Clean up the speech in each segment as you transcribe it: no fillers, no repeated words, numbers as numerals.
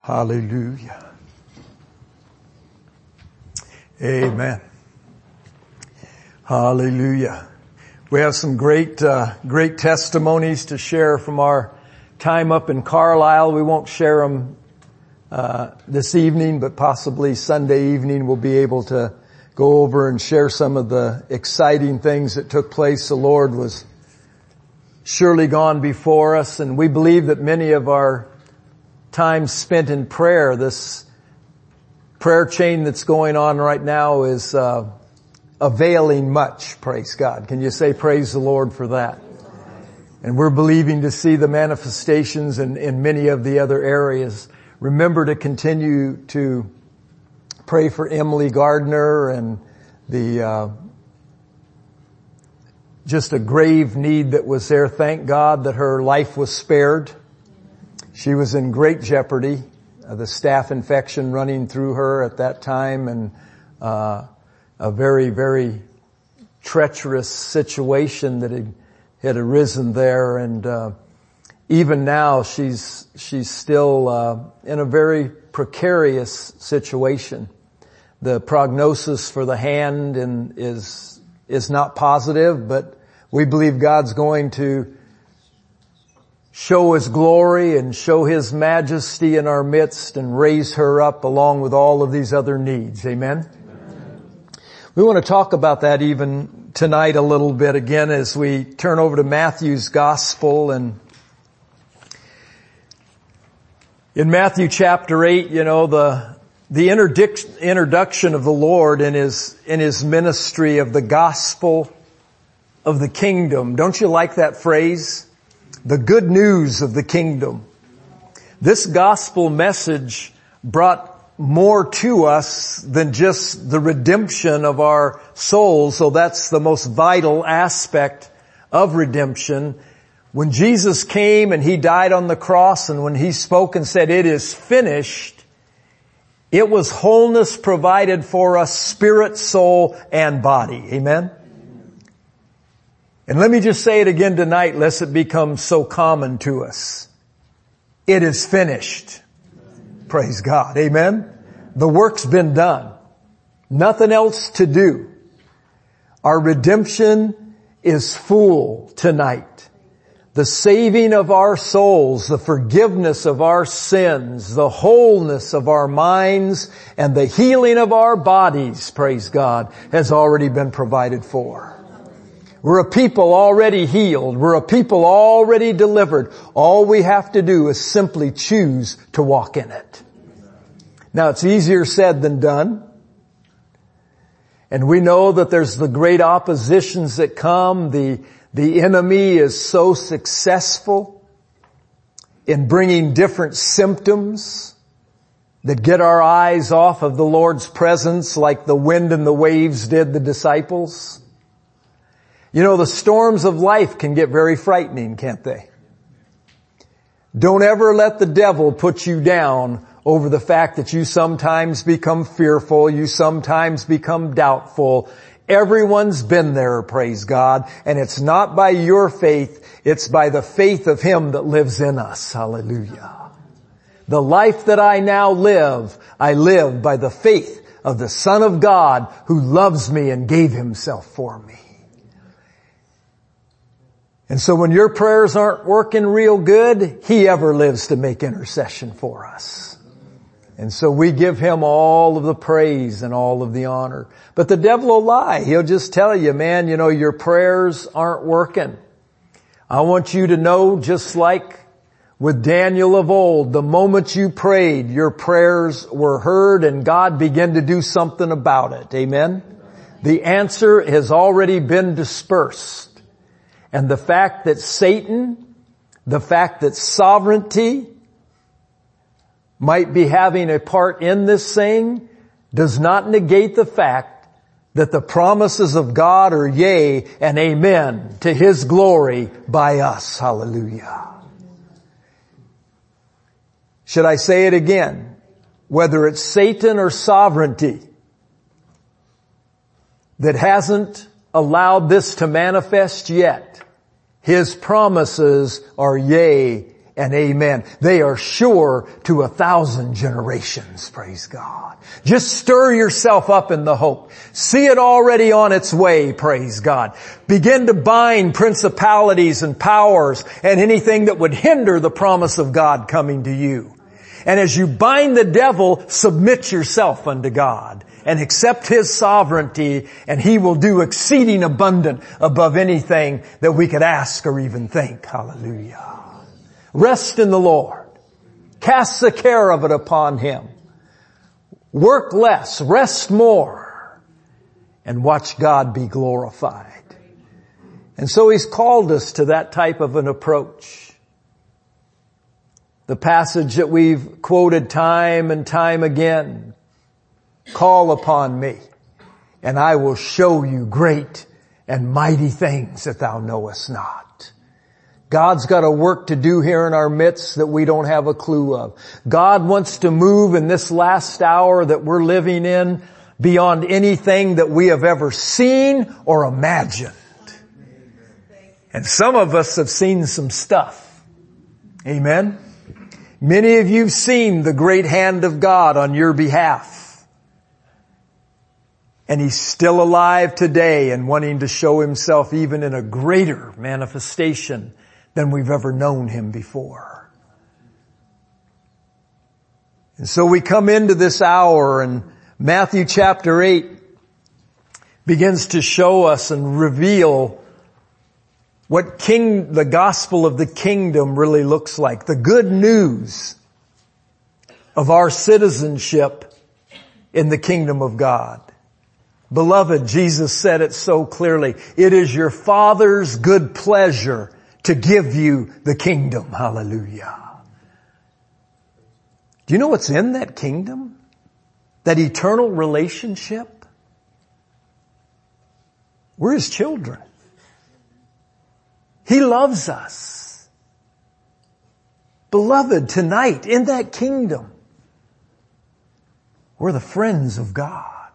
Hallelujah. Amen. Hallelujah. We have some great testimonies to share from our time up in Carlisle. We won't share them this evening, but possibly Sunday evening we'll be able to go over and share some of the exciting things that took place. The Lord was surely gone before us, and we believe that many of our time spent in prayer, this prayer chain that's going on right now, is availing much, praise God. Can you say praise the Lord for that? And we're believing to see the manifestations in many of the other areas. Remember to continue to pray for Emily Gardner and the just a grave need that was there. Thank God that her life was spared. She was in great jeopardy, the staph infection running through her at that time, and a very, very treacherous situation that had arisen there. And even now she's still in a very precarious situation. The prognosis for the hand is not positive, but we believe God's going to show His glory and show His majesty in our midst and raise her up along with all of these other needs. Amen? We want to talk about that even tonight a little bit again as we turn over to Matthew's Gospel. And in Matthew chapter 8, you know, the introduction of the Lord in His ministry of the gospel of the kingdom. Don't you like that phrase? The good news of the kingdom. This gospel message brought more to us than just the redemption of our souls, so that's the most vital aspect of redemption. When Jesus came and He died on the cross, and when He spoke and said, "It is finished," it was wholeness provided for us, spirit, soul, and body. Amen? And let me just say it again tonight, lest it become so common to us. It is finished. Praise God. Amen? The work's been done. Nothing else to do. Our redemption is full tonight. The saving of our souls, the forgiveness of our sins, the wholeness of our minds, and the healing of our bodies, praise God, has already been provided for. We're a people already healed. We're a people already delivered. All we have to do is simply choose to walk in it. Now, it's easier said than done. And we know that there's the great oppositions that come. The enemy is so successful in bringing different symptoms that get our eyes off of the Lord's presence like the wind and the waves did the disciples. You know, the storms of life can get very frightening, can't they? Don't ever let the devil put you down over the fact that you sometimes become fearful, you sometimes become doubtful. Everyone's been there, praise God, and it's not by your faith, it's by the faith of Him that lives in us. Hallelujah. The life that I now live, I live by the faith of the Son of God who loves me and gave Himself for me. And so when your prayers aren't working real good, He ever lives to make intercession for us. And so we give Him all of the praise and all of the honor. But the devil will lie. He'll just tell you, man, you know, your prayers aren't working. I want you to know, just like with Daniel of old, the moment you prayed, your prayers were heard and God began to do something about it. Amen? The answer has already been dispersed. And the fact that Satan, the fact that sovereignty might be having a part in this thing does not negate the fact that the promises of God are yea and amen to His glory by us. Hallelujah. Should I say it again? Whether it's Satan or sovereignty that hasn't allowed this to manifest yet, His promises are yea and amen. They are sure to 1,000 generations, praise God. Just stir yourself up in the hope. See it already on its way, praise God. Begin to bind principalities and powers and anything that would hinder the promise of God coming to you. And as you bind the devil, submit yourself unto God and accept His sovereignty, and He will do exceeding abundant above anything that we could ask or even think. Hallelujah. Rest in the Lord. Cast the care of it upon Him. Work less, rest more, and watch God be glorified. And so He's called us to that type of an approach. The passage that we've quoted time and time again, call upon me, and I will show you great and mighty things that thou knowest not. God's got a work to do here in our midst that we don't have a clue of. God wants to move in this last hour that we're living in beyond anything that we have ever seen or imagined. And some of us have seen some stuff. Amen. Many of you have seen the great hand of God on your behalf. And He's still alive today and wanting to show Himself even in a greater manifestation than we've ever known Him before. And so we come into this hour, and Matthew chapter 8 begins to show us and reveal what the gospel of the kingdom really looks like. The good news of our citizenship in the kingdom of God. Beloved, Jesus said it so clearly. It is your Father's good pleasure to give you the kingdom. Hallelujah. Do you know what's in that kingdom? That eternal relationship? We're His children. He loves us. Beloved, tonight in that kingdom, we're the friends of God.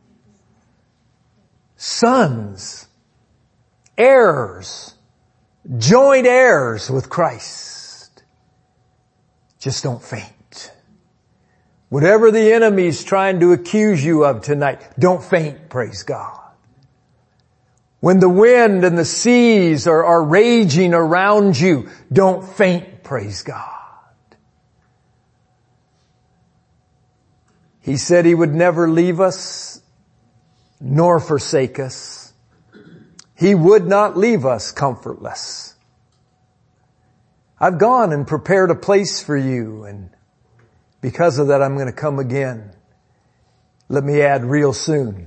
Sons, heirs, joint heirs with Christ. Just don't faint. Whatever the enemy's trying to accuse you of tonight, don't faint, praise God. When the wind and the seas are raging around you, don't faint, praise God. He said He would never leave us nor forsake us. He would not leave us comfortless. I've gone and prepared a place for you, and because of that I'm going to come again. Let me add, real soon.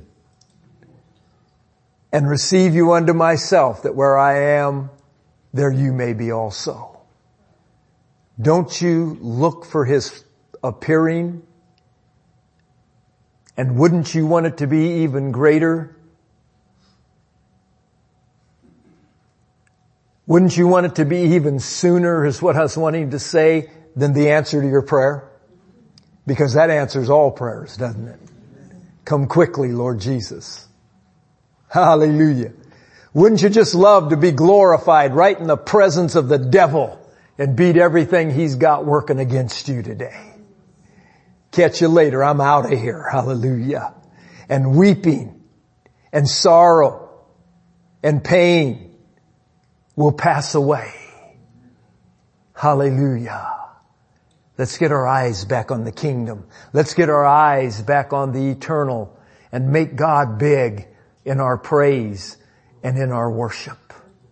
And receive you unto myself, that where I am, there you may be also. Don't you look for His appearing? And wouldn't you want it to be even greater? Wouldn't you want it to be even sooner, is what I was wanting to say, than the answer to your prayer? Because that answers all prayers, doesn't it? Come quickly, Lord Jesus. Hallelujah. Wouldn't you just love to be glorified right in the presence of the devil and beat everything he's got working against you today? Catch you later. I'm out of here. Hallelujah. And weeping and sorrow and pain will pass away. Hallelujah. Let's get our eyes back on the kingdom. Let's get our eyes back on the eternal and make God big in our praise and in our worship.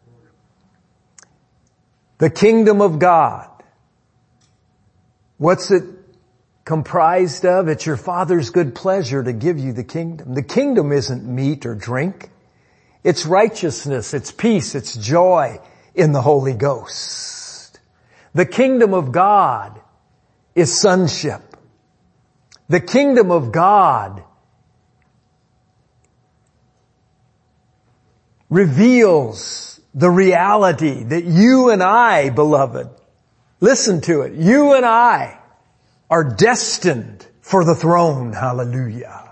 The kingdom of God. What's it comprised of? It's your Father's good pleasure to give you the kingdom. The kingdom isn't meat or drink. It's righteousness, it's peace, it's joy in the Holy Ghost. The kingdom of God is sonship. The kingdom of God reveals the reality that you and I, beloved, listen to it, you and I are destined for the throne. Hallelujah.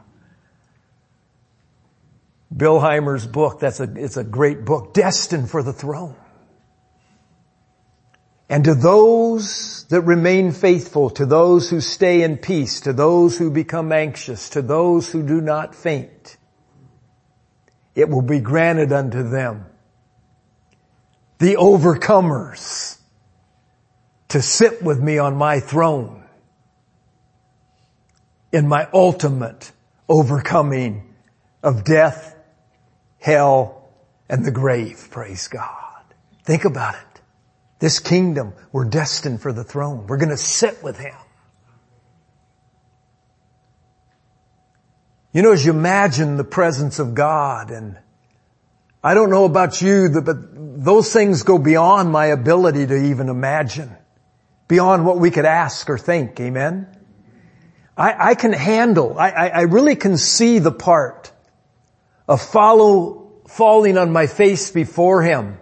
Bill Heimer's book, it's a great book, Destined for the Throne. And to those that remain faithful, to those who stay in peace, to those who become anxious, to those who do not faint, it will be granted unto them, the overcomers, to sit with me on my throne in my ultimate overcoming of death, hell, and the grave. Praise God. Think about it. This kingdom, we're destined for the throne. We're going to sit with Him. You know, as you imagine the presence of God, and I don't know about you, but those things go beyond my ability to even imagine, beyond what we could ask or think. Amen? I can handle, I really can see the part of falling on my face before Him.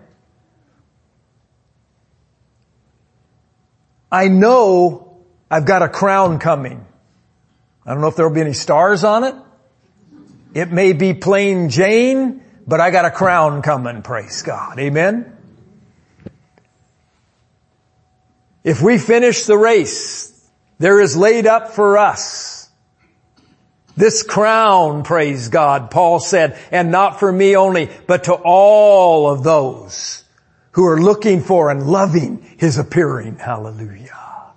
I know I've got a crown coming. I don't know if there'll be any stars on it. It may be plain Jane, but I got a crown coming, praise God. Amen? If we finish the race, there is laid up for us this crown, praise God, Paul said, and not for me only, but to all of those who are looking for and loving His appearing. Hallelujah.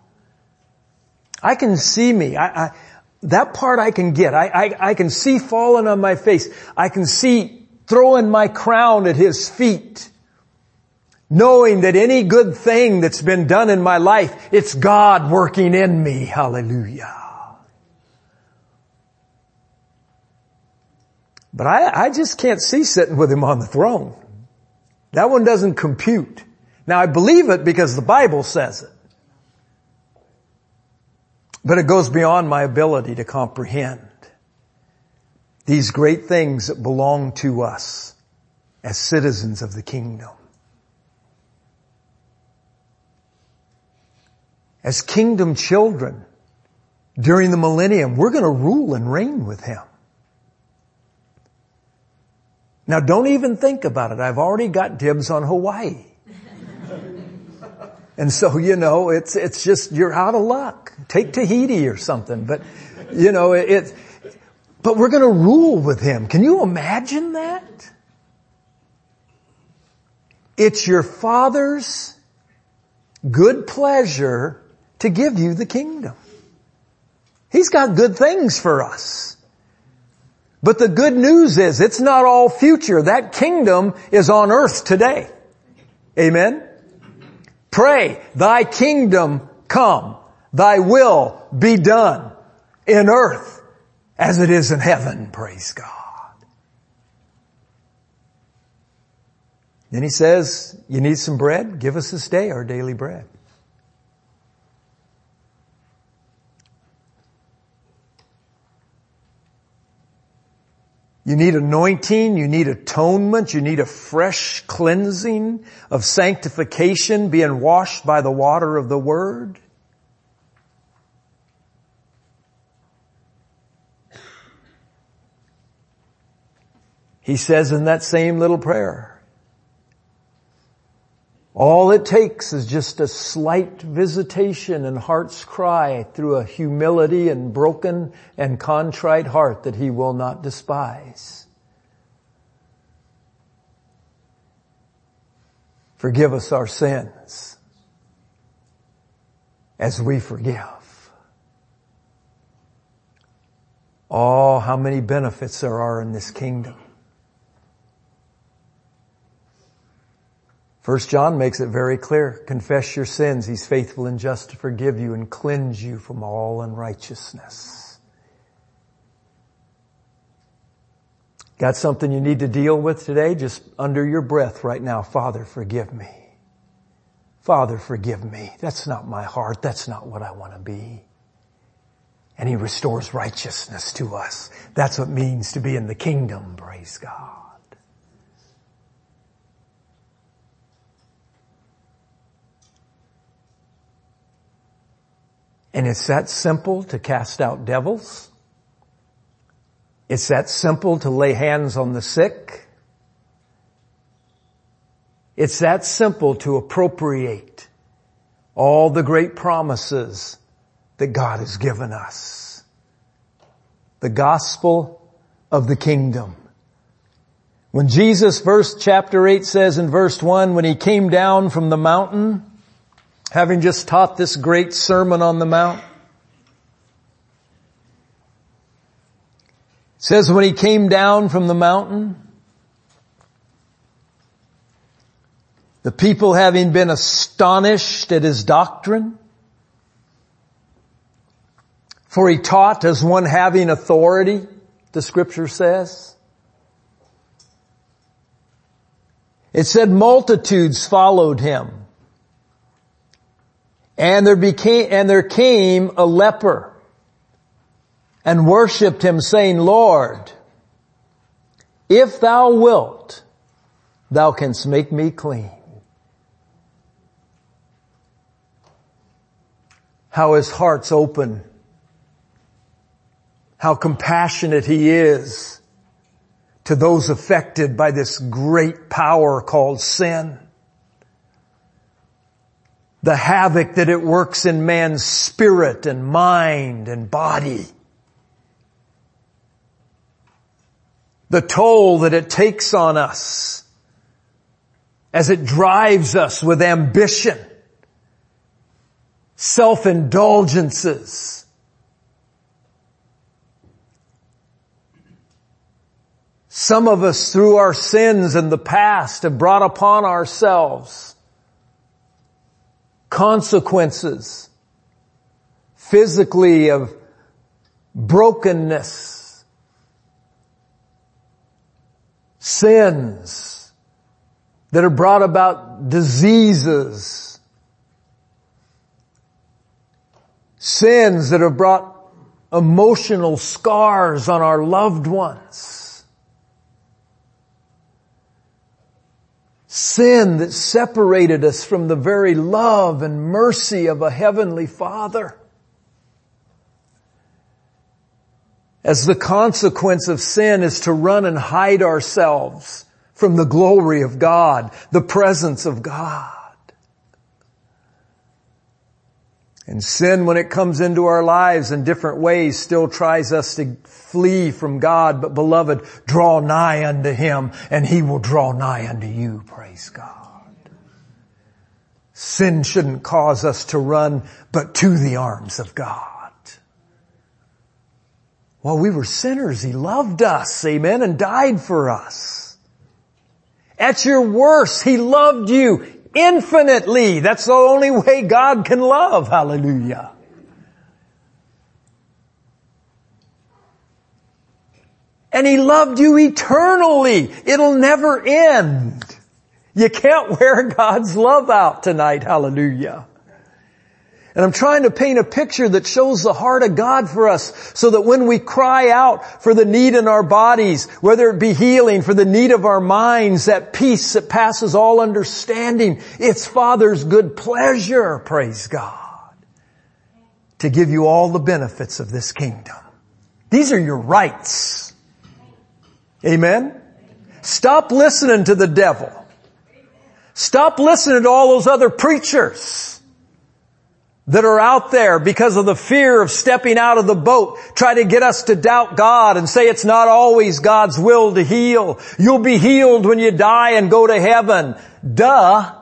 I can see me. That part I can get. I can see falling on my face. I can see throwing my crown at His feet, knowing that any good thing that's been done in my life, it's God working in me. Hallelujah. But I just can't see sitting with Him on the throne. That one doesn't compute. Now I believe it because the Bible says it. But it goes beyond my ability to comprehend these great things that belong to us as citizens of the kingdom. As kingdom children, during the millennium, we're going to rule and reign with Him. Now don't even think about it. I've already got dibs on Hawaii. And so, you know, it's just, you're out of luck. Take Tahiti or something. But, you know, but we're going to rule with Him. Can you imagine that? It's your Father's good pleasure to give you the kingdom. He's got good things for us. But the good news is it's not all future. That kingdom is on earth today. Amen? Pray, Thy kingdom come, Thy will be done in earth as it is in heaven. Praise God. Then He says, you need some bread? Give us this day our daily bread. You need anointing, you need atonement, you need a fresh cleansing of sanctification, being washed by the water of the Word. He says in that same little prayer, all it takes is just a slight visitation and heart's cry through a humility and broken and contrite heart that He will not despise. Forgive us our sins as we forgive. Oh, how many benefits there are in this kingdom. 1 John makes it very clear. Confess your sins. He's faithful and just to forgive you and cleanse you from all unrighteousness. Got something you need to deal with today? Just under your breath right now. Father, forgive me. Father, forgive me. That's not my heart. That's not what I want to be. And He restores righteousness to us. That's what it means to be in the kingdom. Praise God. And it's that simple to cast out devils. It's that simple to lay hands on the sick. It's that simple to appropriate all the great promises that God has given us. The gospel of the kingdom. When Jesus, chapter 8 says in verse 1, when he came down from the mountain, having just taught this great Sermon on the Mount, it says when he came down from the mountain, the people having been astonished at his doctrine, for he taught as one having authority, the scripture says. It said multitudes followed him. And there came a leper and worshipped him, saying, Lord, if thou wilt, thou canst make me clean. How his heart's open. How compassionate he is to those affected by this great power called sin. The havoc that it works in man's spirit and mind and body. The toll that it takes on us as it drives us with ambition, self-indulgences, some of us through our sins in the past have brought upon ourselves consequences physically of brokenness, sins that have brought about diseases, sins that have brought emotional scars on our loved ones. Sin that separated us from the very love and mercy of a heavenly Father. As the consequence of sin is to run and hide ourselves from the glory of God, the presence of God. And sin, when it comes into our lives in different ways, still tries us to flee from God. But beloved, draw nigh unto Him and He will draw nigh unto you. Praise God. Sin shouldn't cause us to run, but to the arms of God. While we were sinners, He loved us, amen, and died for us. At your worst, He loved you infinitely. That's the only way God can love. Hallelujah. And He loved you eternally. It'll never end. You can't wear God's love out tonight. Hallelujah. And I'm trying to paint a picture that shows the heart of God for us so that when we cry out for the need in our bodies, whether it be healing, for the need of our minds, that peace that passes all understanding, it's Father's good pleasure, praise God, to give you all the benefits of this kingdom. These are your rights. Amen? Stop listening to the devil. Stop listening to all those other preachers that are out there because of the fear of stepping out of the boat, try to get us to doubt God and say it's not always God's will to heal. You'll be healed when you die and go to heaven. Duh.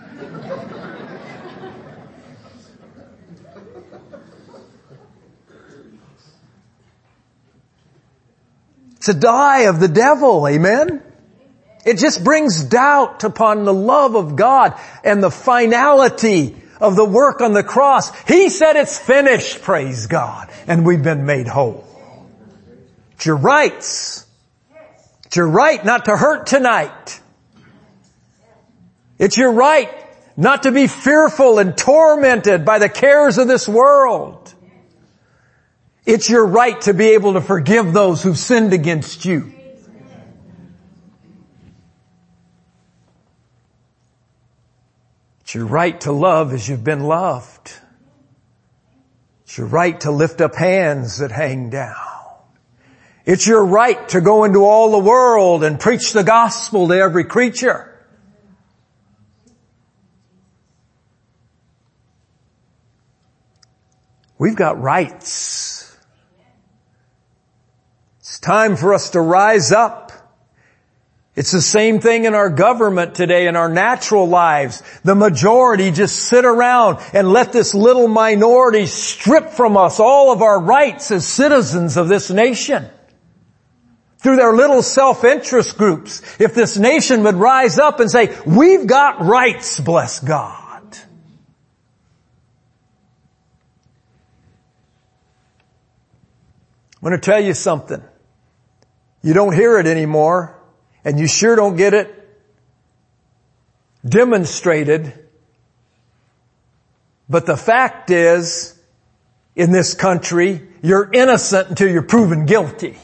It's a lie of the devil, amen? It just brings doubt upon the love of God and the finality of the work on the cross. He said it's finished, praise God, and we've been made whole. It's your rights. It's your right not to hurt tonight. It's your right not to be fearful and tormented by the cares of this world. It's your right to be able to forgive those who've sinned against you. It's your right to love as you've been loved. It's your right to lift up hands that hang down. It's your right to go into all the world and preach the gospel to every creature. We've got rights. It's time for us to rise up. It's the same thing in our government today, in our natural lives. The majority just sit around and let this little minority strip from us all of our rights as citizens of this nation. Through their little self-interest groups. If this nation would rise up and say, we've got rights, bless God. I'm going to tell you something. You don't hear it anymore, and you sure don't get it demonstrated. But the fact is, in this country, you're innocent until you're proven guilty.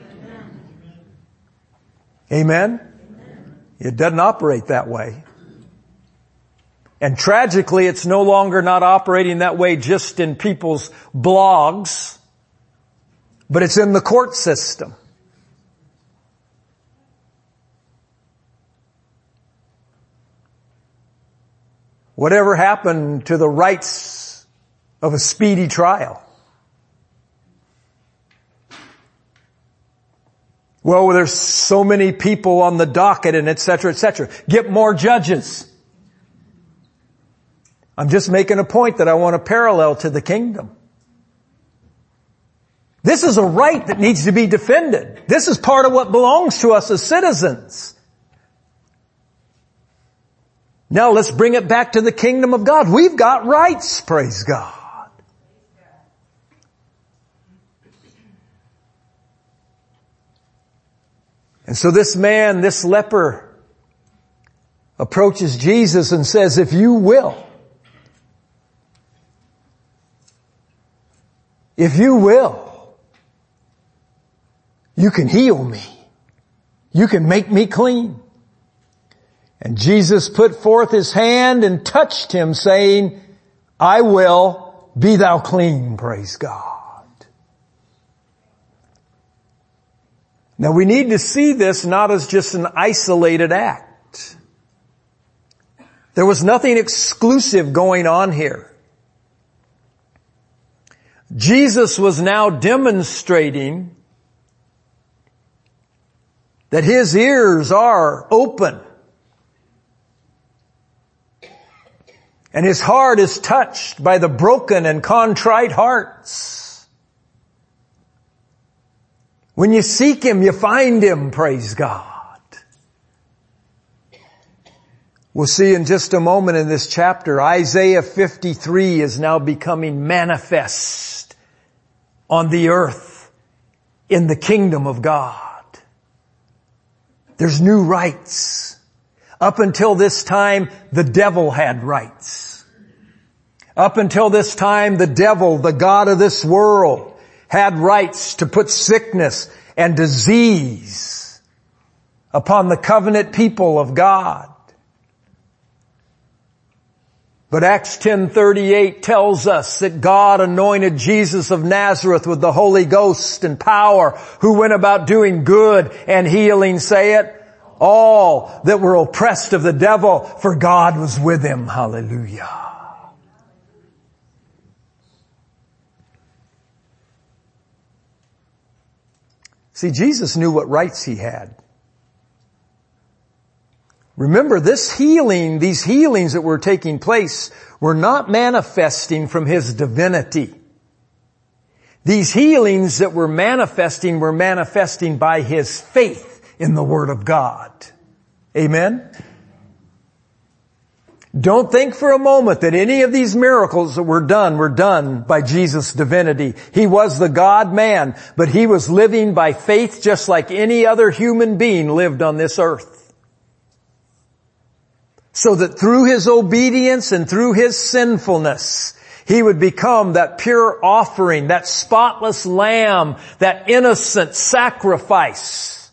Amen? It doesn't operate that way. And tragically, it's no longer not operating that way just in people's blogs, but it's in the court system. Whatever happened to the rights of a speedy trial? Well, there's so many people on the docket and et cetera, et cetera. Get more judges. I'm just making a point that I want to parallel to the kingdom. This is a right that needs to be defended. This is part of what belongs to us as citizens. Now let's bring it back to the kingdom of God. We've got rights, praise God. And so this man, this leper, approaches Jesus and says, if you will, you can heal me. You can make me clean. And Jesus put forth his hand and touched him, saying, I will, be thou clean, praise God. Now we need to see this not as just an isolated act. There was nothing exclusive going on here. Jesus was now demonstrating that his ears are open and his heart is touched by the broken and contrite hearts. When you seek him, you find him, praise God. We'll see in just a moment in this chapter, Isaiah 53 is now becoming manifest on the earth in the kingdom of God. There's new rights. Up until this time, the devil had rights. Up until this time, the devil, the god of this world, had rights to put sickness and disease upon the covenant people of God. But Acts 10:38 tells us that God anointed Jesus of Nazareth with the Holy Ghost and power, who went about doing good and healing, say it, all that were oppressed of the devil, for God was with him. Hallelujah. See, Jesus knew what rights he had. Remember, these healings that were taking place were not manifesting from his divinity. These healings that were manifesting by his faith in the Word of God. Amen? Don't think for a moment that any of these miracles that were done by Jesus' divinity. He was the God-man, but he was living by faith just like any other human being lived on this earth. So that through his obedience and through his sinfulness, he would become that pure offering, that spotless lamb, that innocent sacrifice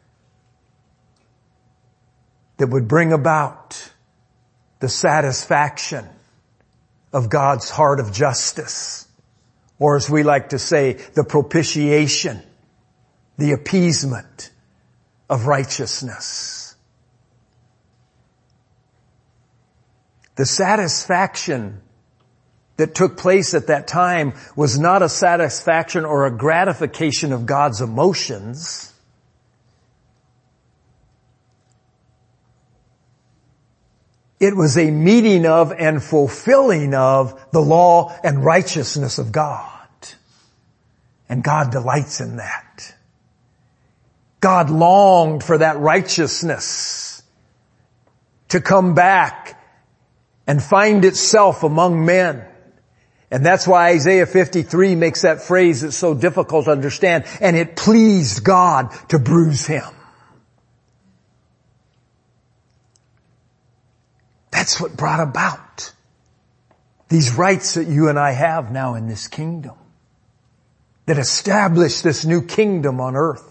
that would bring about the satisfaction of God's heart of justice. Or as we like to say, the propitiation, the appeasement of righteousness. The satisfaction that took place at that time was not a satisfaction or a gratification of God's emotions. It was a meeting of and fulfilling of the law and righteousness of God. And God delights in that. God longed for that righteousness to come back and find itself among men. And that's why Isaiah 53 makes that phrase that's so difficult to understand. And it pleased God to bruise him. That's what brought about these rights that you and I have now in this kingdom, that established this new kingdom on earth.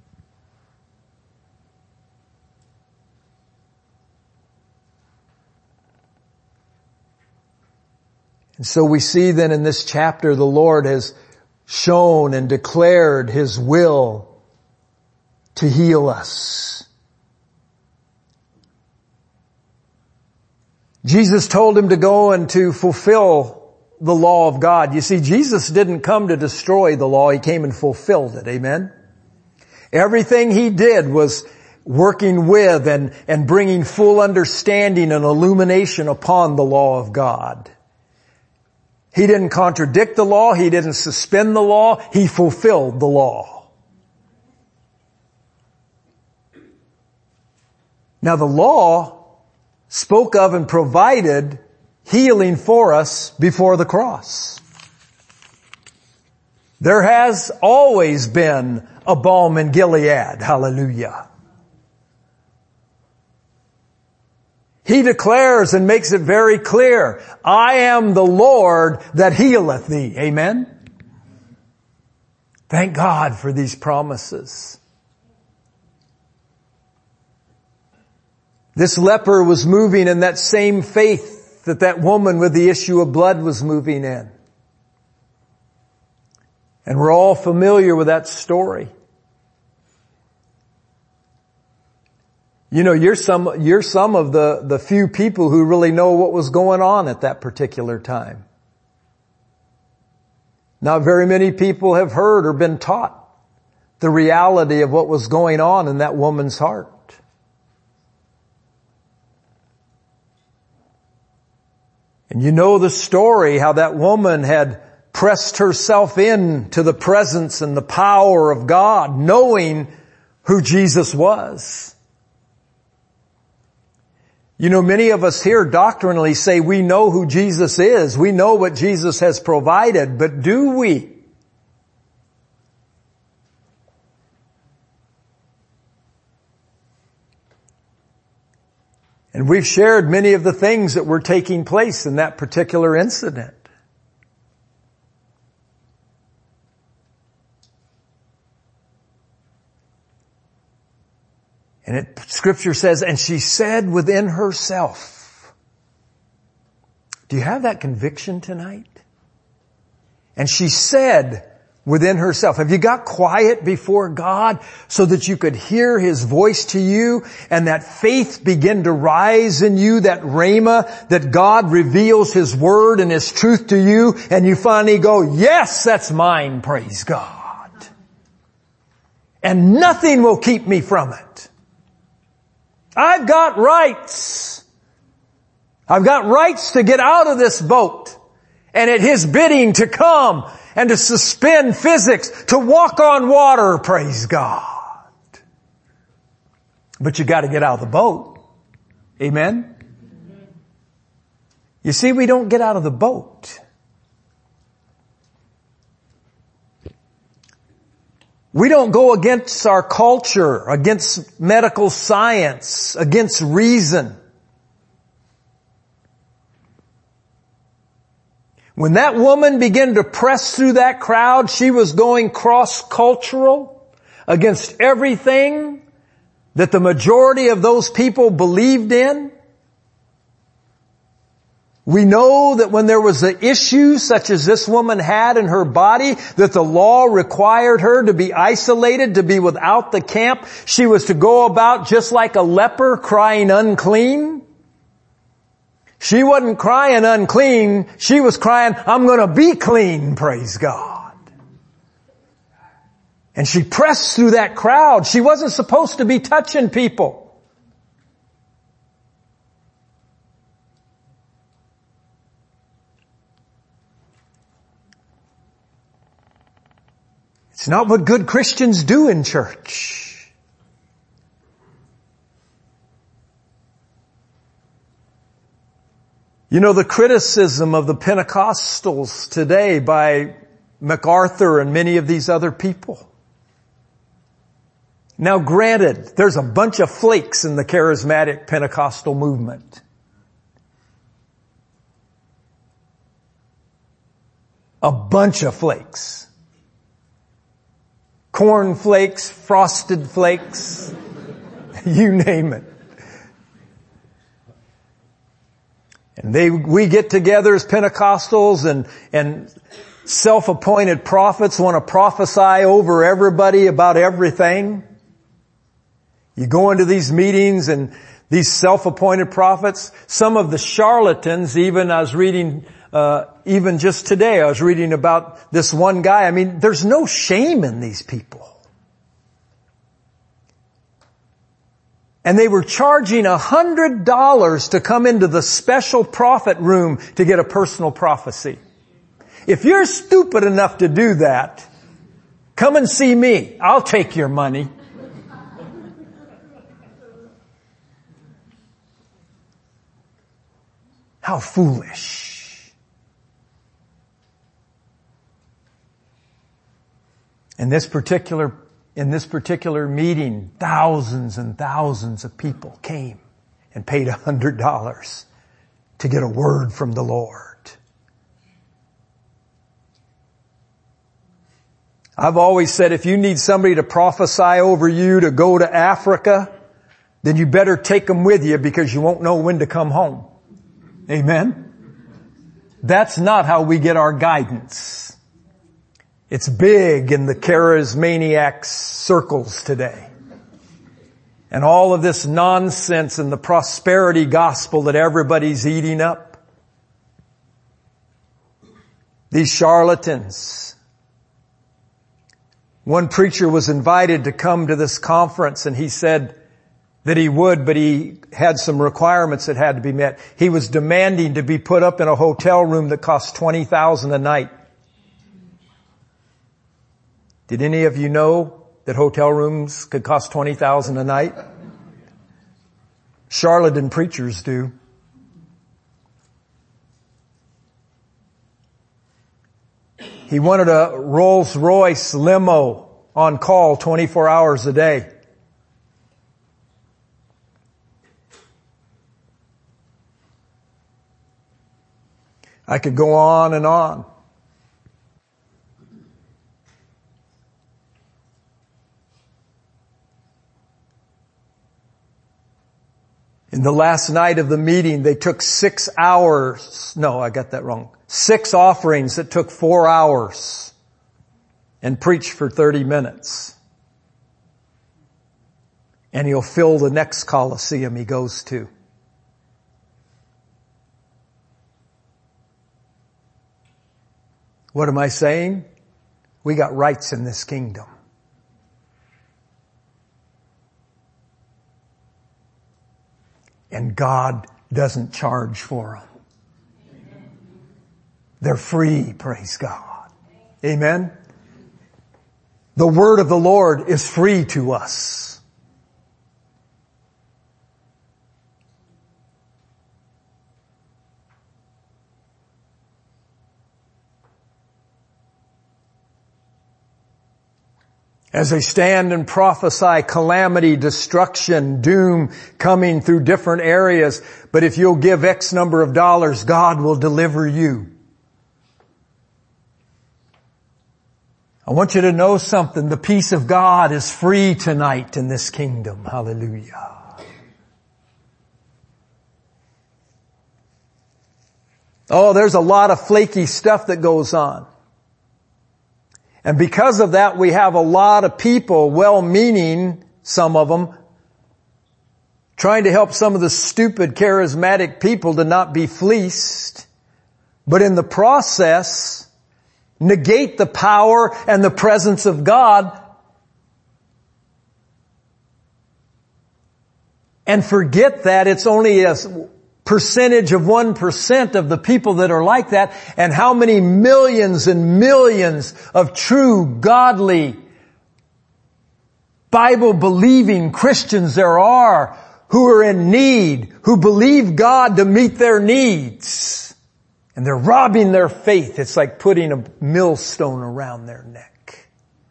And so we see then in this chapter the Lord has shown and declared His will to heal us. Jesus told him to go and to fulfill the law of God. You see, Jesus didn't come to destroy the law. He came and fulfilled it. Amen? Everything He did was working with and bringing full understanding and illumination upon the law of God. He didn't contradict the law. He didn't suspend the law. He fulfilled the law. Now the law spoke of and provided healing for us before the cross. There has always been a balm in Gilead. Hallelujah. He declares and makes it very clear, I am the Lord that healeth thee. Amen? Thank God for these promises. This leper was moving in that same faith that woman with the issue of blood was moving in. And we're all familiar with that story. You know, you're some of the few people who really know what was going on at that particular time. Not very many people have heard or been taught the reality of what was going on in that woman's heart. And you know the story, how that woman had pressed herself into the presence and the power of God, knowing who Jesus was. You know, many of us here doctrinally say we know who Jesus is. We know what Jesus has provided, but do we? And we've shared many of the things that were taking place in that particular incident. And Scripture says, and she said within herself. Do you have that conviction tonight? And she said within herself. Have you got quiet before God so that you could hear His voice to you and that faith begin to rise in you, that rhema, that God reveals His word and His truth to you, and you finally go, yes, that's mine, praise God. And nothing will keep me from it. I've got rights. I've got rights to get out of this boat and at His bidding to come and to suspend physics, to walk on water, praise God. But you got to get out of the boat. Amen? You see, we don't get out of the boat. We don't go against our culture, against medical science, against reason. When that woman began to press through that crowd, she was going cross-cultural against everything that the majority of those people believed in. We know that when there was an issue such as this woman had in her body, that the law required her to be isolated, to be without the camp. She was to go about just like a leper crying unclean. She wasn't crying unclean. She was crying, I'm going to be clean, praise God. And she pressed through that crowd. She wasn't supposed to be touching people. It's not what good Christians do in church. You know, the criticism of the Pentecostals today by MacArthur and many of these other people. Now granted, there's a bunch of flakes in the charismatic Pentecostal movement. A bunch of flakes. Corn flakes, frosted flakes, you name it. And we get together as Pentecostals and self-appointed prophets want to prophesy over everybody about everything. You go into these meetings and these self-appointed prophets, some of the charlatans, even I was reading, even just today, I was reading about this one guy. I mean, there's no shame in these people. And they were charging $100 to come into the special prophet room to get a personal prophecy. If you're stupid enough to do that, come and see me. I'll take your money. How foolish. In this particular meeting, thousands and thousands of people came and paid $100 to get a word from the Lord. I've always said if you need somebody to prophesy over you to go to Africa, then you better take them with you because you won't know when to come home. Amen? That's not how we get our guidance. It's big in the charismaniac circles today. And all of this nonsense and the prosperity gospel that everybody's eating up. These charlatans. One preacher was invited to come to this conference and he said that he would, but he had some requirements that had to be met. He was demanding to be put up in a hotel room that cost $20,000 a night. Did any of you know that hotel rooms could cost $20,000 a night? Charlatan preachers do. He wanted a Rolls-Royce limo on call 24 hours a day. I could go on and on. In the last night of the meeting, they took 6 hours. No, I got that wrong. 6 offerings that took 4 hours and preached for 30 minutes. And he'll fill the next Coliseum he goes to. What am I saying? We got rights in this kingdom. And God doesn't charge for them. They're free, praise God. Amen? The word of the Lord is free to us. As they stand and prophesy calamity, destruction, doom coming through different areas. But if you'll give X number of dollars, God will deliver you. I want you to know something. The peace of God is free tonight in this kingdom. Hallelujah. Oh, there's a lot of flaky stuff that goes on. And because of that, we have a lot of people, well-meaning, some of them, trying to help some of the stupid charismatic people to not be fleeced, but in the process, negate the power and the presence of God and forget that it's only a percentage of 1% of the people that are like that, and how many millions and millions of true, godly, Bible-believing Christians there are who are in need, who believe God to meet their needs. And they're robbing their faith. It's like putting a millstone around their neck.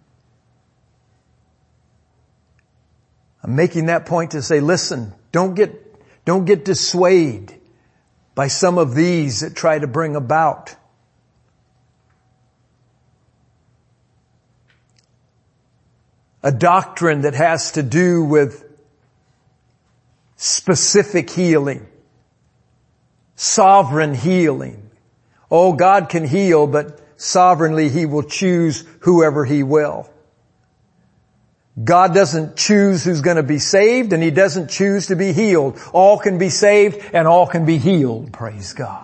I'm making that point to say, listen, don't get dissuaded by some of these that try to bring about a doctrine that has to do with specific healing, sovereign healing. Oh, God can heal, but sovereignly He will choose whoever He will. God doesn't choose who's going to be saved, and He doesn't choose to be healed. All can be saved and all can be healed. Praise God.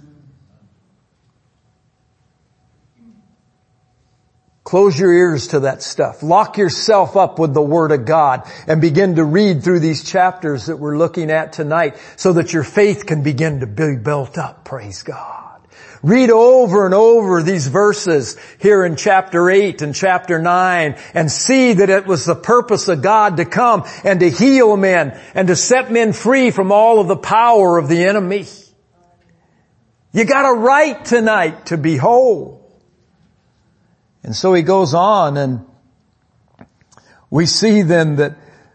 Close your ears to that stuff. Lock yourself up with the Word of God and begin to read through these chapters that we're looking at tonight so that your faith can begin to be built up. Praise God. Read over and over these verses here in chapter 8 and chapter 9 and see that it was the purpose of God to come and to heal men and to set men free from all of the power of the enemy. You got a right tonight to be whole. And so he goes on, and we see then that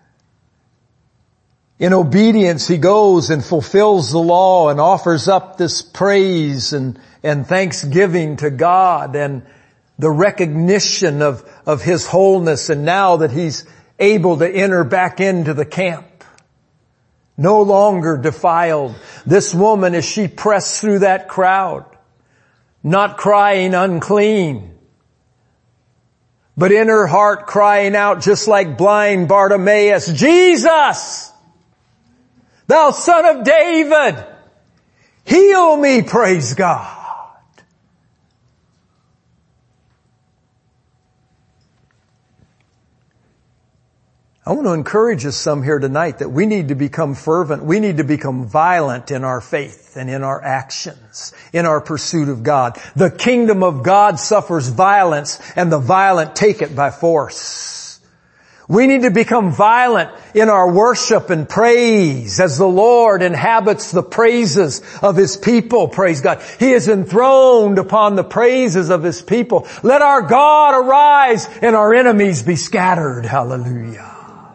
in obedience he goes and fulfills the law and offers up this praise and thanksgiving to God and the recognition of His wholeness, and now that he's able to enter back into the camp. No longer defiled. This woman, as she pressed through that crowd, not crying unclean, but in her heart crying out just like blind Bartimaeus, Jesus, thou Son of David, heal me, praise God. I want to encourage us some here tonight that we need to become fervent. We need to become violent in our faith and in our actions, in our pursuit of God. The kingdom of God suffers violence, and the violent take it by force. We need to become violent in our worship and praise as the Lord inhabits the praises of His people. Praise God. He is enthroned upon the praises of His people. Let our God arise and our enemies be scattered. Hallelujah.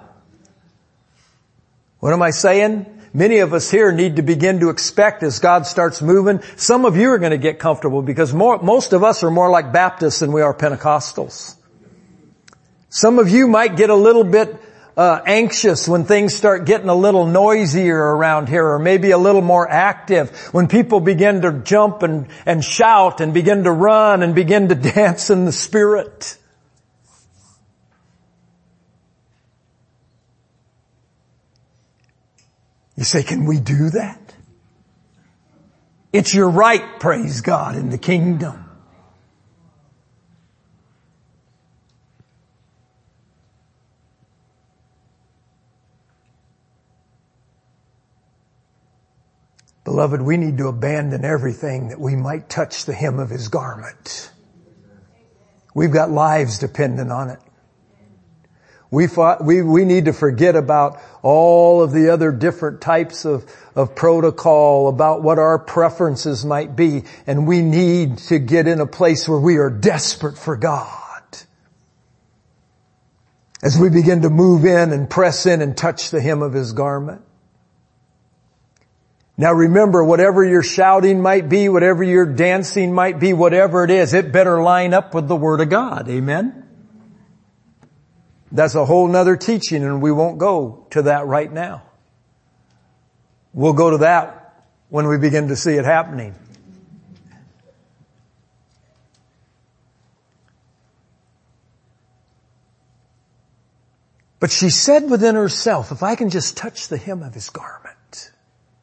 What am I saying? Many of us here need to begin to expect as God starts moving. Some of you are going to get comfortable because most of us are more like Baptists than we are Pentecostals. Some of you might get a little bit anxious when things start getting a little noisier around here, or maybe a little more active, when people begin to jump and shout and begin to run and begin to dance in the Spirit. You say, can we do that? It's your right, praise God, in the kingdom. Beloved, we need to abandon everything that we might touch the hem of His garment. We've got lives dependent on it. We need to forget about all of the other different types of protocol, about what our preferences might be. And we need to get in a place where we are desperate for God. As we begin to move in and press in and touch the hem of His garment. Now remember, whatever your shouting might be, whatever your dancing might be, whatever it is, it better line up with the Word of God. Amen? That's a whole nother teaching, and we won't go to that right now. We'll go to that when we begin to see it happening. But she said within herself, if I can just touch the hem of his garment.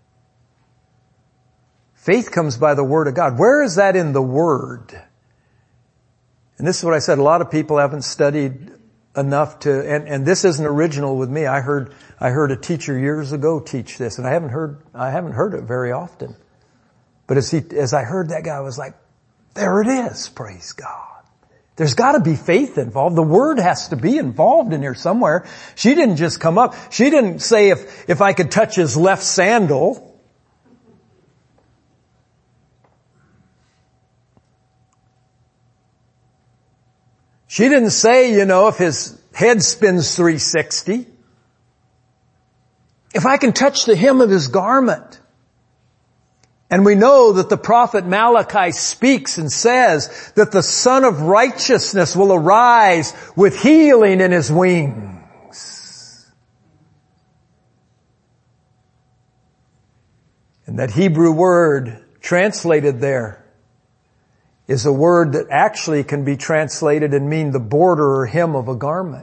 Faith comes by the Word of God. Where is that in the Word? And this is what I said, a lot of people haven't studied enough to, and this isn't original with me. I heard a teacher years ago teach this, and I haven't heard it very often. But as I heard that guy, I was like, there it is, praise God. There's gotta be faith involved. The Word has to be involved in here somewhere. She didn't just come up. She didn't say if I could touch his left sandal. She didn't say, if his head spins 360. If I can touch the hem of his garment. And we know that the prophet Malachi speaks and says that the Son of Righteousness will arise with healing in his wings. And that Hebrew word translated there is a word that actually can be translated and mean the border or hem of a garment.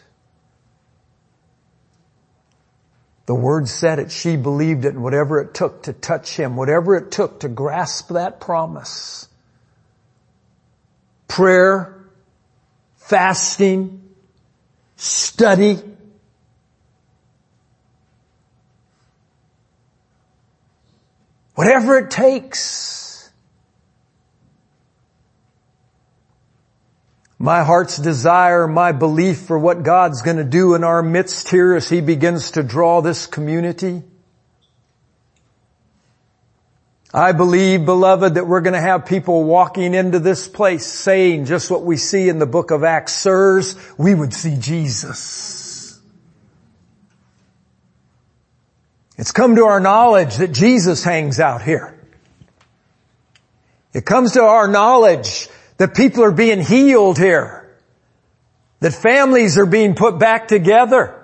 The Word said it, she believed it, and whatever it took to touch him, whatever it took to grasp that promise. Prayer, fasting, study. Whatever it takes. My heart's desire, my belief for what God's going to do in our midst here as He begins to draw this community. I believe, beloved, that we're going to have people walking into this place saying just what we see in the book of Acts. Sirs, we would see Jesus. It's come to our knowledge that Jesus hangs out here. It comes to our knowledge that people are being healed here. That families are being put back together.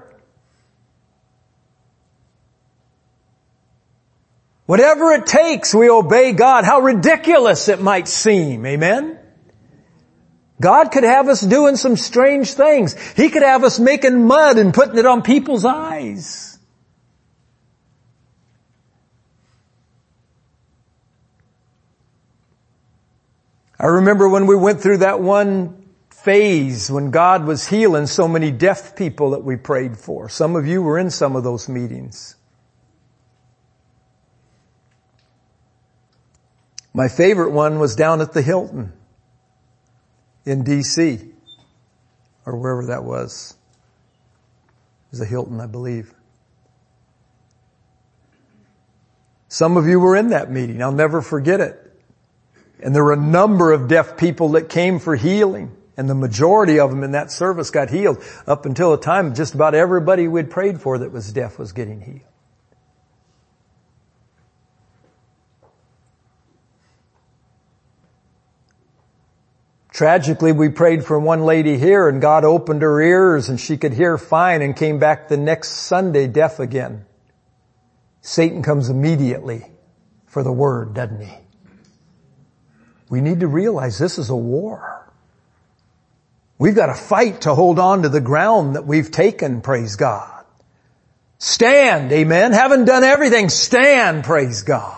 Whatever it takes, we obey God. How ridiculous it might seem. Amen? God could have us doing some strange things. He could have us making mud and putting it on people's eyes. I remember when we went through that one phase when God was healing so many deaf people that we prayed for. Some of you were in some of those meetings. My favorite one was down at the Hilton in D.C. or wherever that was. It was a Hilton, I believe. Some of you were in that meeting. I'll never forget it. And there were a number of deaf people that came for healing. And the majority of them in that service got healed. Up until the time, just about everybody we'd prayed for that was deaf was getting healed. Tragically, we prayed for one lady here and God opened her ears and she could hear fine and came back the next Sunday deaf again. Satan comes immediately for the word, doesn't he? We need to realize this is a war. We've got to fight to hold on to the ground that we've taken, praise God. Stand, amen. Haven't done everything, stand, praise God.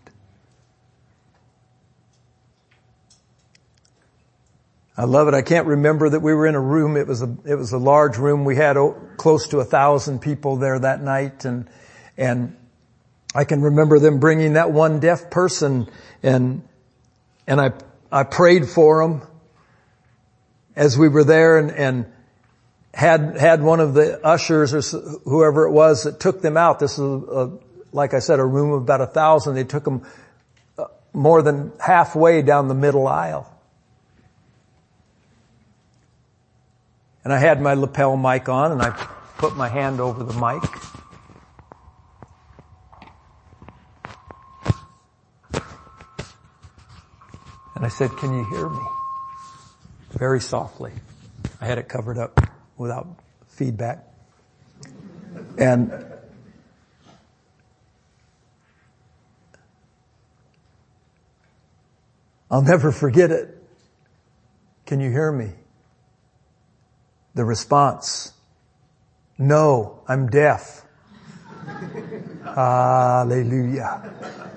I love it. I can't remember that we were in a room. It was a large room. We had close to 1,000 people there that night, and I can remember them bringing that one deaf person and I prayed for him as we were there and had one of the ushers or whoever it was that took them out. This is, like I said, a room of about 1,000. They took them more than halfway down the middle aisle. And I had my lapel mic on and I put my hand over the mic. And I said, "Can you hear me?" Very softly. I had it covered up without feedback. And I'll never forget it. "Can you hear me?" The response No, I'm deaf. Hallelujah.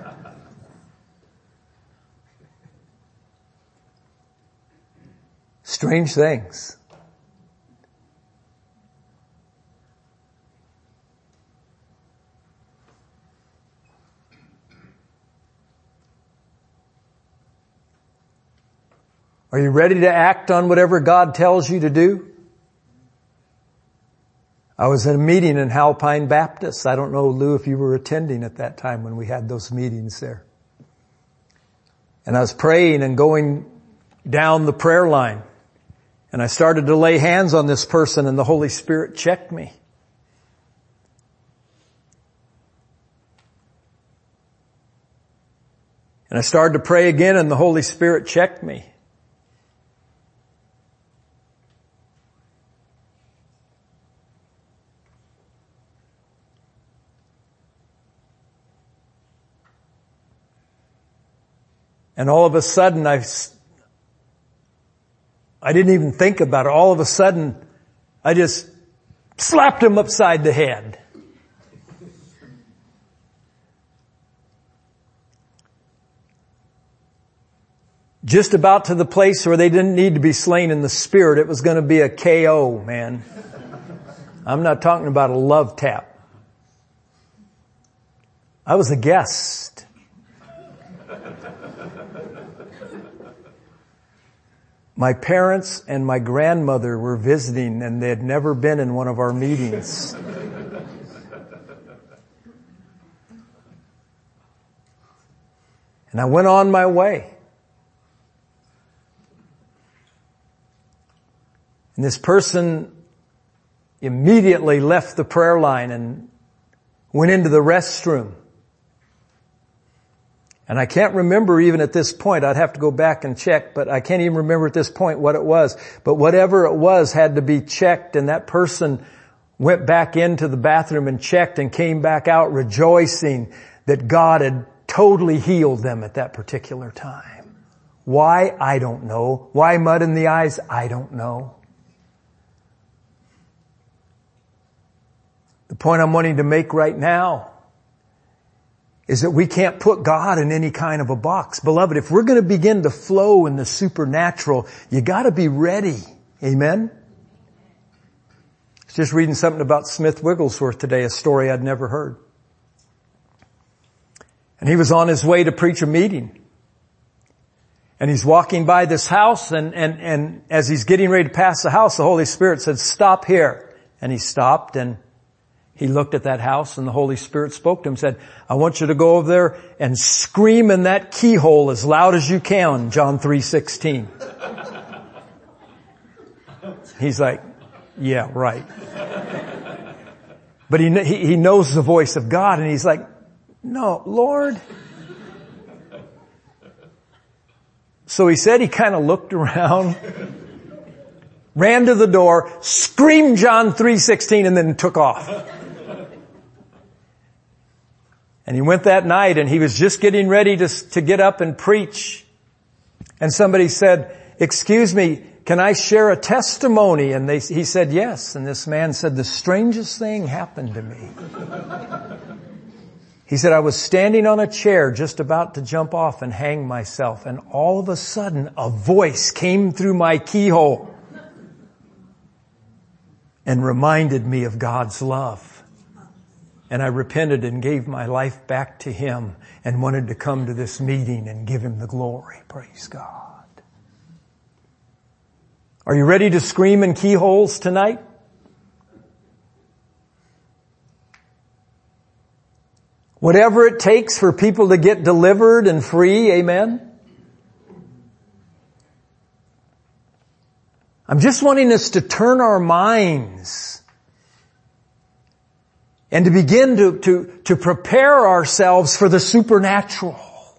Strange things. Are you ready to act on whatever God tells you to do? I was in a meeting in Alpine Baptist. I don't know, Lou, if you were attending at that time when we had those meetings there. And I was praying and going down the prayer line. And I started to lay hands on this person and the Holy Spirit checked me. And I started to pray again and the Holy Spirit checked me. And all of a sudden I didn't even think about it. All of a sudden I just slapped him upside the head. Just about to the place where they didn't need to be slain in the spirit. It was going to be a KO, man. I'm not talking about a love tap. I was a guest. My parents and my grandmother were visiting and they had never been in one of our meetings. And I went on my way. And this person immediately left the prayer line and went into the restroom. And I can't remember even at this point, I'd have to go back and check, but I can't even remember at this point what it was. But whatever it was had to be checked, and that person went back into the bathroom and checked and came back out rejoicing that God had totally healed them at that particular time. Why? I don't know. Why mud in the eyes? I don't know. The point I'm wanting to make right now is that we can't put God in any kind of a box. Beloved, if we're going to begin to flow in the supernatural, you got to be ready. Amen? I was just reading something about Smith Wigglesworth today, a story I'd never heard. And he was on his way to preach a meeting. And he's walking by this house, and as he's getting ready to pass the house, the Holy Spirit said, "Stop here." And he stopped, and he looked at that house, and the Holy Spirit spoke to him and said, "I want you to go over there and scream in that keyhole as loud as you can," John 3:16. He's like, "Yeah, right." But he knows the voice of God, and he's like, "No, Lord." So he said he kind of looked around, ran to the door, screamed John 3:16, and then took off. And he went that night, and he was just getting ready to get up and preach. And somebody said, "Excuse me, can I share a testimony?" And he said, "Yes." And this man said, "The strangest thing happened to me." He said, "I was standing on a chair just about to jump off and hang myself, and all of a sudden a voice came through my keyhole and reminded me of God's love. And I repented and gave my life back to Him and wanted to come to this meeting and give Him the glory." Praise God. Are you ready to scream in keyholes tonight? Whatever it takes for people to get delivered and free, amen? I'm just wanting us to turn our minds and to begin to prepare ourselves for the supernatural.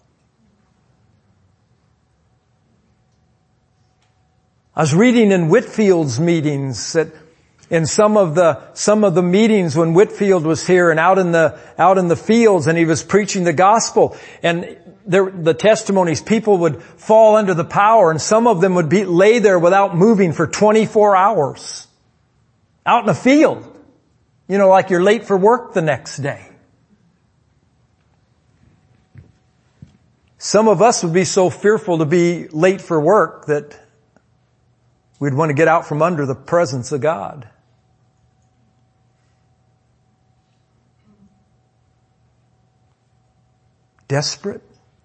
I was reading in Whitfield's meetings that in some of the meetings when Whitfield was here and out in the fields, and he was preaching the gospel, and the testimonies, people would fall under the power, and some of them would lay there without moving for 24 hours out in the field. Like you're late for work the next day. Some of us would be so fearful to be late for work that we'd want to get out from under the presence of God. Desperate.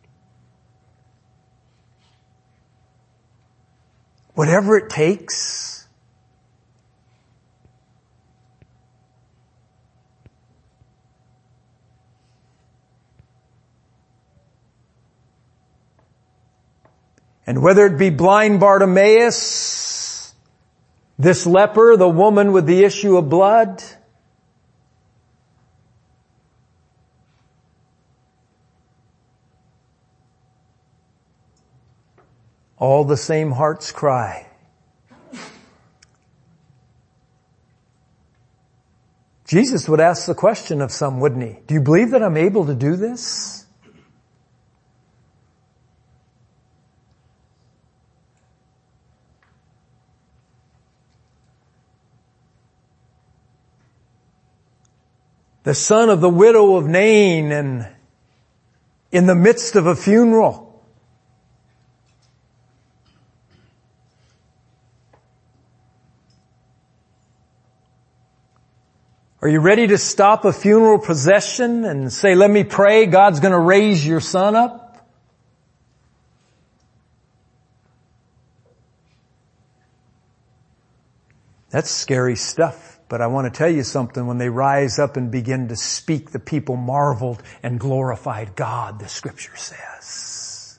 Whatever it takes. And whether it be blind Bartimaeus, this leper, the woman with the issue of blood, all the same heart's cry. Jesus would ask the question of some, wouldn't he? Do you believe that I'm able to do this? The son of the widow of Nain, and in the midst of a funeral. Are you ready to stop a funeral procession and say, let me pray, God's going to raise your son up? That's scary stuff. But I want to tell you something. When they rise up and begin to speak, the people marveled and glorified God, the Scripture says.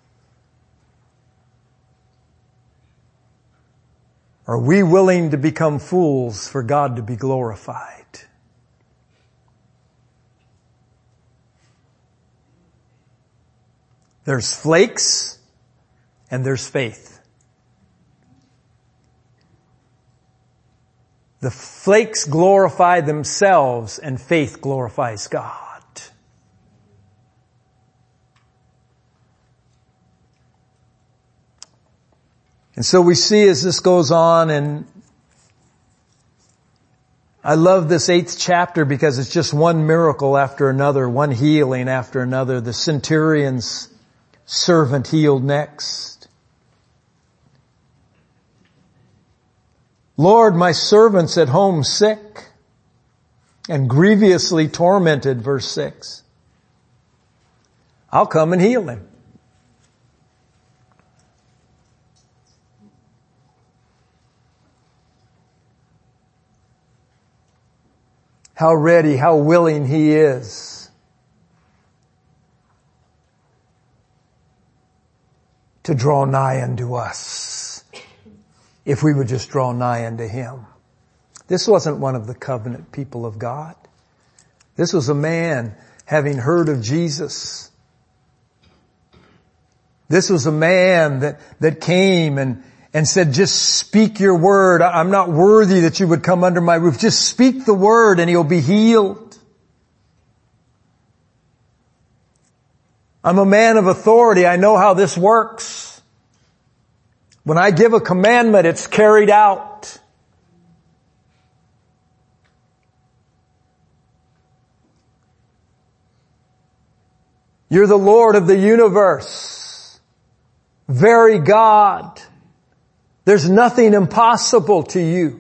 Are we willing to become fools for God to be glorified? There's flakes and there's faith. The flakes glorify themselves and faith glorifies God. And so we see as this goes on, and I love this 8th chapter because it's just one miracle after another, one healing after another. The centurion's servant healed next. Lord, my servant's at home sick and grievously tormented, verse 6. I'll come and heal him. How ready, how willing he is to draw nigh unto us. If we would just draw nigh unto him. This wasn't one of the covenant people of God. This was a man having heard of Jesus. This was a man that came and said, just speak your word. I'm not worthy that you would come under my roof. Just speak the word and he'll be healed. I'm a man of authority. I know how this works. When I give a commandment, it's carried out. You're the Lord of the universe. Very God. There's nothing impossible to you.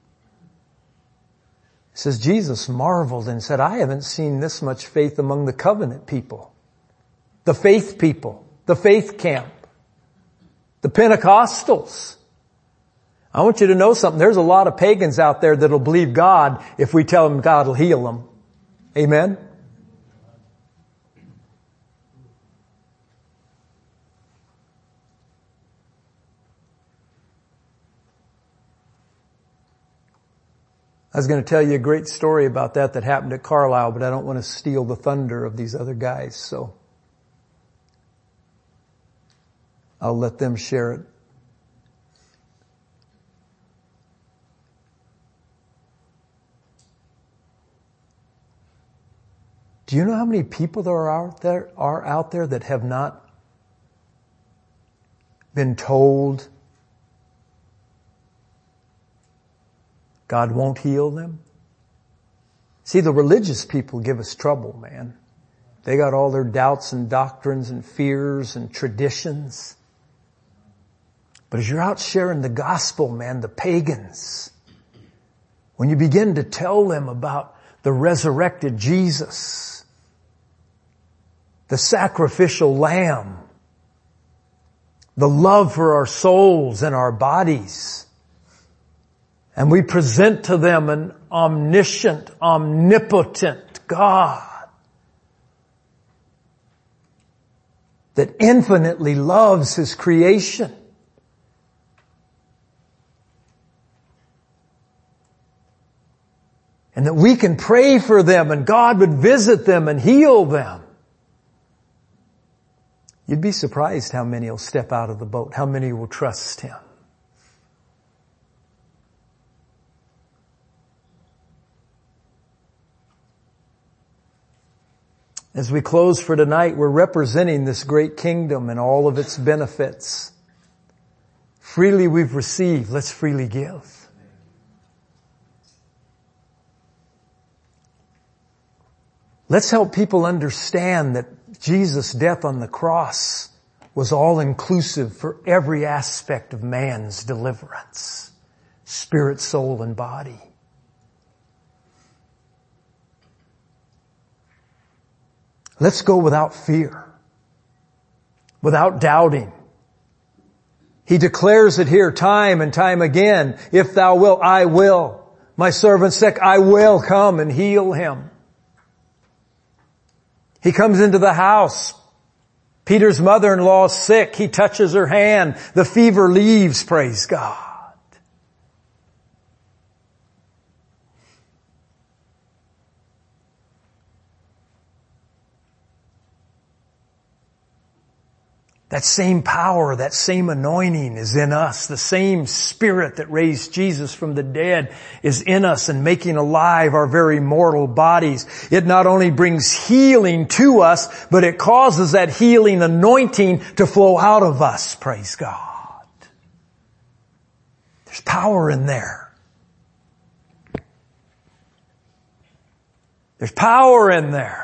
It says Jesus marveled and said, I haven't seen this much faith among the covenant people. The faith people. The faith camp. The Pentecostals. I want you to know something. There's a lot of pagans out there that'll believe God if we tell them God will heal them. Amen? I was going to tell you a great story about that happened at Carlisle, but I don't want to steal the thunder of these other guys, so I'll let them share it. Do you know how many people there are out there that have not been told God won't heal them? See, the religious people give us trouble, man. They got all their doubts and doctrines and fears and traditions. But as you're out sharing the gospel, man, the pagans, when you begin to tell them about the resurrected Jesus, the sacrificial lamb, the love for our souls and our bodies, and we present to them an omniscient, omnipotent God that infinitely loves His creation. And that we can pray for them and God would visit them and heal them. You'd be surprised how many will step out of the boat, how many will trust Him. As we close for tonight, we're representing this great kingdom and all of its benefits. Freely we've received, let's freely give. Let's help people understand that Jesus' death on the cross was all inclusive for every aspect of man's deliverance. Spirit, soul, and body. Let's go without fear, without doubting. He declares it here time and time again. If thou wilt, I will. My servant's sick, I will come and heal him. He comes into the house. Peter's mother-in-law is sick. He touches her hand. The fever leaves, praise God. That same power, that same anointing is in us. The same Spirit that raised Jesus from the dead is in us and making alive our very mortal bodies. It not only brings healing to us, but it causes that healing anointing to flow out of us, praise God. There's power in there. There's power in there.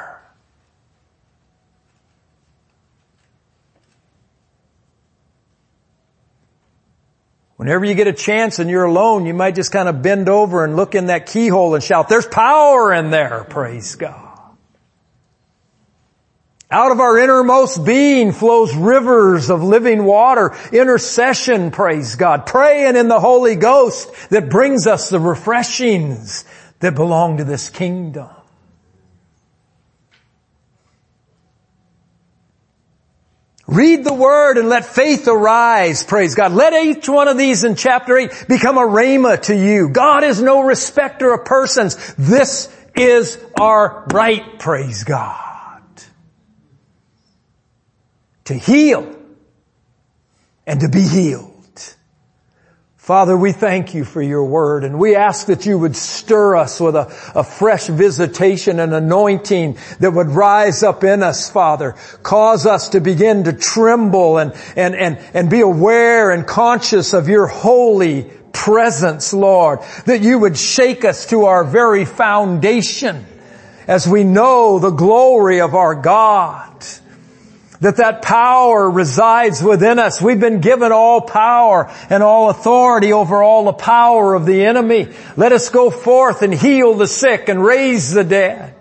Whenever you get a chance and you're alone, you might just kind of bend over and look in that keyhole and shout, there's power in there, praise God. Out of our innermost being flows rivers of living water, intercession, praise God, praying in the Holy Ghost that brings us the refreshings that belong to this kingdom. Read the Word and let faith arise, praise God. Let each one of these in chapter 8 become a rhema to you. God is no respecter of persons. This is our right, praise God. To heal and to be healed. Father, we thank you for your word, and we ask that you would stir us with a fresh visitation and anointing that would rise up in us, Father. Cause us to begin to tremble and be aware and conscious of your holy presence, Lord. That you would shake us to our very foundation as we know the glory of our God. That power resides within us. We've been given all power and all authority over all the power of the enemy. Let us go forth and heal the sick and raise the dead.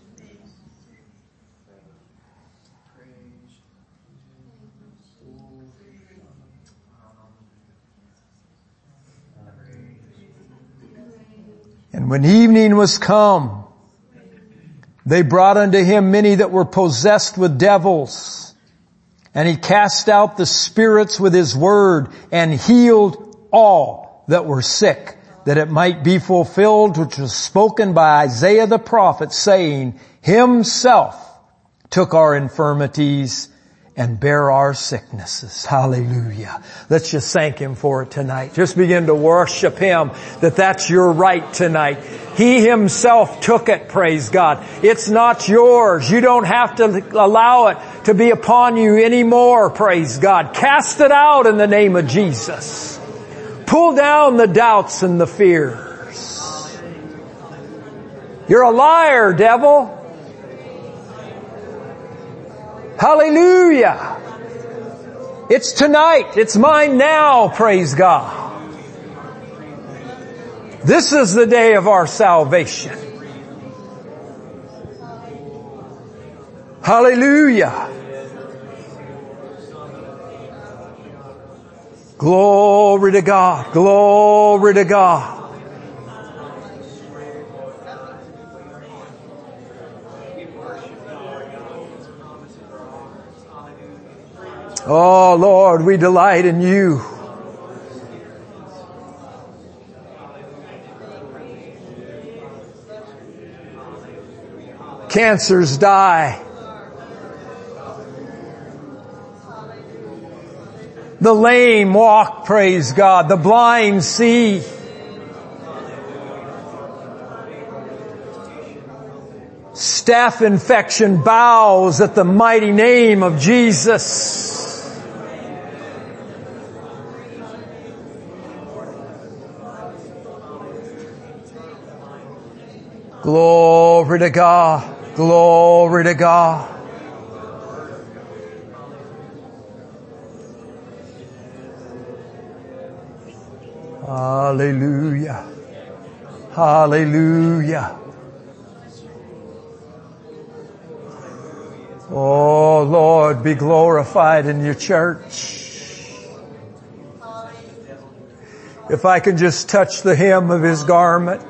And when evening was come, they brought unto him many that were possessed with devils. And he cast out the spirits with his word and healed all that were sick, that it might be fulfilled which was spoken by Isaiah the prophet, saying, himself took our infirmities and bear our sicknesses. Hallelujah. Let's just thank him for it tonight. Just begin to worship him that that's your right tonight. He himself took it, praise God. It's not yours. You don't have to allow it to be upon you anymore, praise God. Cast it out in the name of Jesus. Pull down the doubts and the fears. You're a liar, devil. Hallelujah. It's tonight. It's mine now, praise God. This is the day of our salvation. Hallelujah. Glory to God. Glory to God. Oh Lord, we delight in you. Cancers die. The lame walk, praise God. The blind see. Staph infection bows at the mighty name of Jesus. Glory to God. Glory to God. Hallelujah. Hallelujah. Oh Lord, be glorified in your church. If I can just touch the hem of His garment.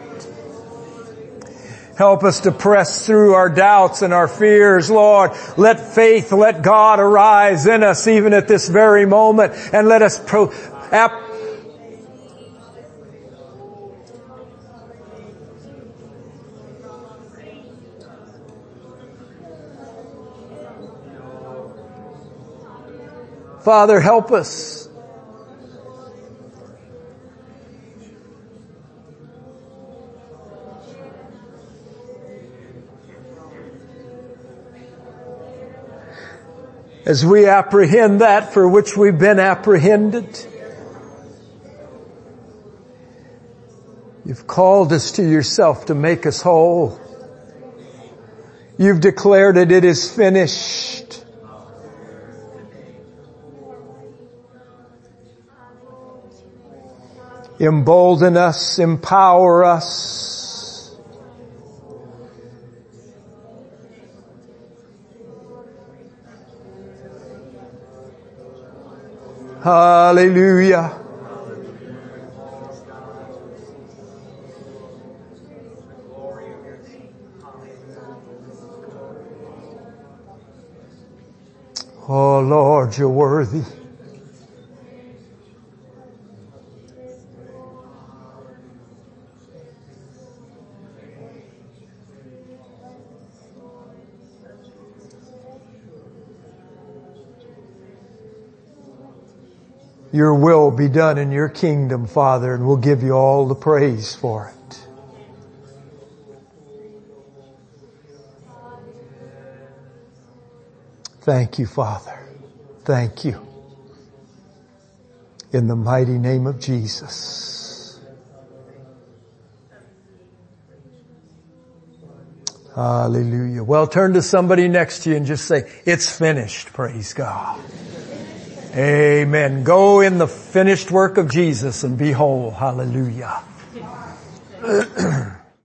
Help us to press through our doubts and our fears, Lord. Let faith, let God arise in us even at this very moment, and let us Father, help us. As we apprehend that for which we've been apprehended. You've called us to yourself to make us whole. You've declared it is finished. Embolden us, empower us. Hallelujah. Oh Lord, you're worthy. Your will be done in your kingdom, Father, and we'll give you all the praise for it. Thank you, Father. Thank you. In the mighty name of Jesus. Hallelujah. Well, turn to somebody next to you and just say, it's finished. Praise God. Amen. Go in the finished work of Jesus and be whole. Hallelujah.